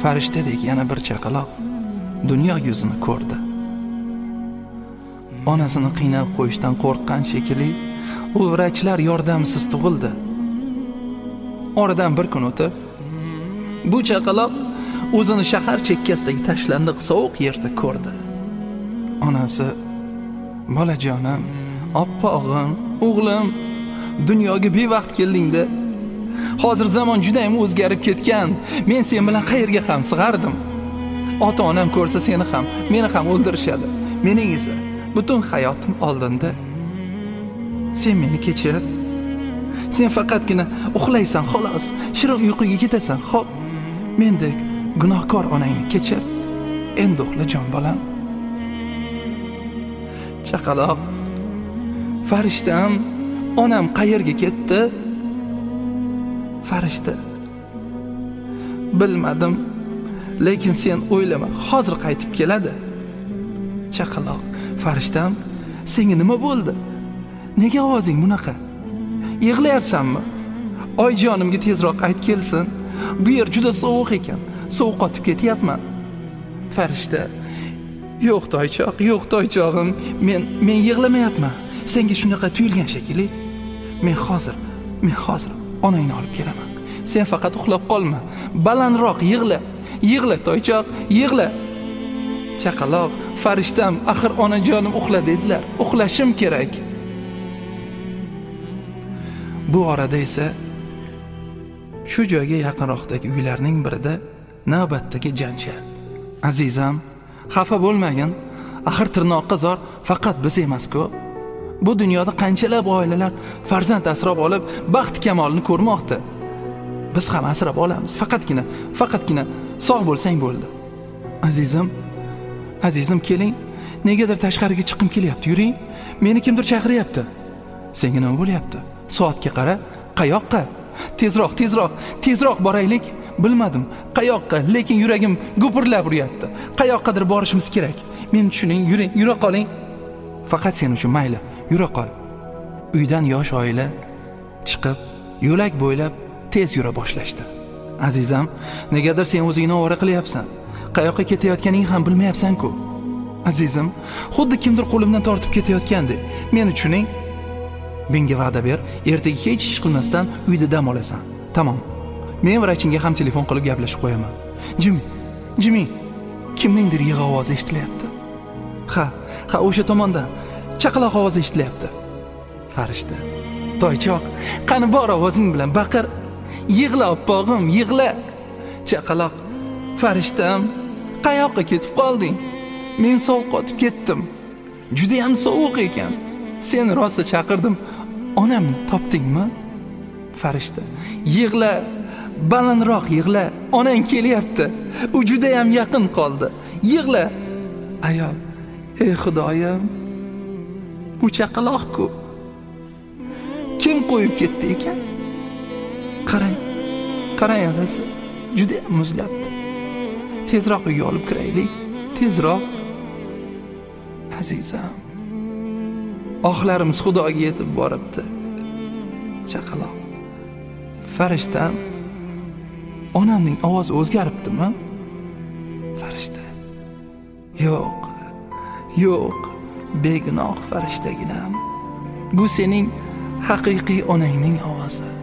farishtadek yana bir chaqaloq dunyo yuzini ko'rdi. Onasini qiynab qo'yishdan qo'rqqan shekilli, u vrachlar yordamsiz tug'ildi. Oradan bir kun o'tib, bu chaqaloq o'zini shahar chekkasidagi tashlandiq sovuq yerda ko'rdi. Onasi: "Bolajonim, oppog'im, o'g'lim, dunyoga bevaqt kelding-da. Hozir zamon juda ham o'zgarib ketgan. Men sen bilan qayerga ham sig'ardim. Ota-onam ko'rsa seni ham, meni ham o'ldirishadi. Mening esa butun hayotim oldinda. Sen meni kechir. Sen faqatgina uxlaysan xolos, shirin uyquga ketasan. Xo'p, mendek gunohkor onangni kechir. Endi uxla jon bolam." Chaqaloq: "Farishtam, onam qayerga ketdi?" Farishta: "Bilmadim, lekin sen o'ylama, hozir qaytib keladi." Chaqaloq: "Farishtam, senga nima bo'ldi? Nega ovozing bunaqa? Yig'layapsanmi? Oyjonimga tezroq ayt kelsin. Bu yer juda sovuq ekan. Sovuq qotib ketyapman." Farishta: "Yo'q toychoq, yo'q toychog'im, men yig'lamayapman. Senga shunaqa tuyulgan shekilli. Men hozir onangni olib kelaman. Sen faqat uxlab qolma. Balandroq yig'la. Yig'la toychoq, yig'la." Chaqaloq: "Farishtam, axir onajonim uxla dedilar. Uxlashim kerak." Bu orada esa shu joyga yaqinroqdagi uylarning birida navbatdagi janjal. "Azizam, xafa bo'lmagin. Axir tirnoqqa zor faqat biz emas-ku. Bu dunyoda qanchalab oilalar farzand asrab olib, baxt kamolini ko'rmoqda. Biz ham asrab olamiz. Faqatgina sog' bo'lsang bo'ldi. Azizim, keling. Negadir tashqariga chiqim kelyapti. Yuring. Meni kimdir chaqiryapti." "Senga nima bo'lyapti? Soatga qara. Qayoqqa? Tezroq boraylik." "Bilmadim, qayoqqa, lekin yuragim gupirlab uryapti. Qayoqqadir borishimiz kerak. Meni tushuning, yura qoling." "Faqat sen uchun mayli, yura qol." Uydan yosh oila chiqib, yo'lak bo'ylab tez yura boshlashdi. "Azizam, negadir sen o'zingni ovora qilyapsan. Qayoqqa ketayotganingni ham bilmayapsan-ku. Azizim, xuddi kimdir qo'limdan tortib ketayotgandek. Meni tushuning. Menga va'da ber, ertaga hech ish qilmasdan uyda dam olasan. Tamom. Men vrachinga ham telefon qilib gaplashib qo'yaman." Jimmy, kimningdir yig'i ovozi eshitilyapti. Ha, o'sha tomondan chaqaloq ovozi eshitilyapti. Farishta: "Toychoq, qani bor ovozing bilan baqir. Yig'la oppog'im, yig'la." Chaqaloq: "Farishtam, qayoqqa ketib qolding? Men sovuq qotib ketdim. Juda ham sovuq ekan. Seni rosa chaqirdim. Onamni topdingmi?" Farishta: "Yig'la, balandroq yig'la. Onang kelyapti. U juda ham yaqin qoldi. Yig'la." Ayol: "Ey Xudoyim, bu chaqaloq-ku. Kim qo'yib ketdi ekan? Qarang onasi, juda ham muzlabdi. Tezroq uyga olib kiraylik, tezroq." Azizam, oxlarimiz Xudoga yetib boribdi. Chaqaloq: "Farishtam, onamning ovozi o'zgaribdimi?" Farishta: Yo'q, begunoh farishtaginam. Bu sening haqiqiy onangning ovozi.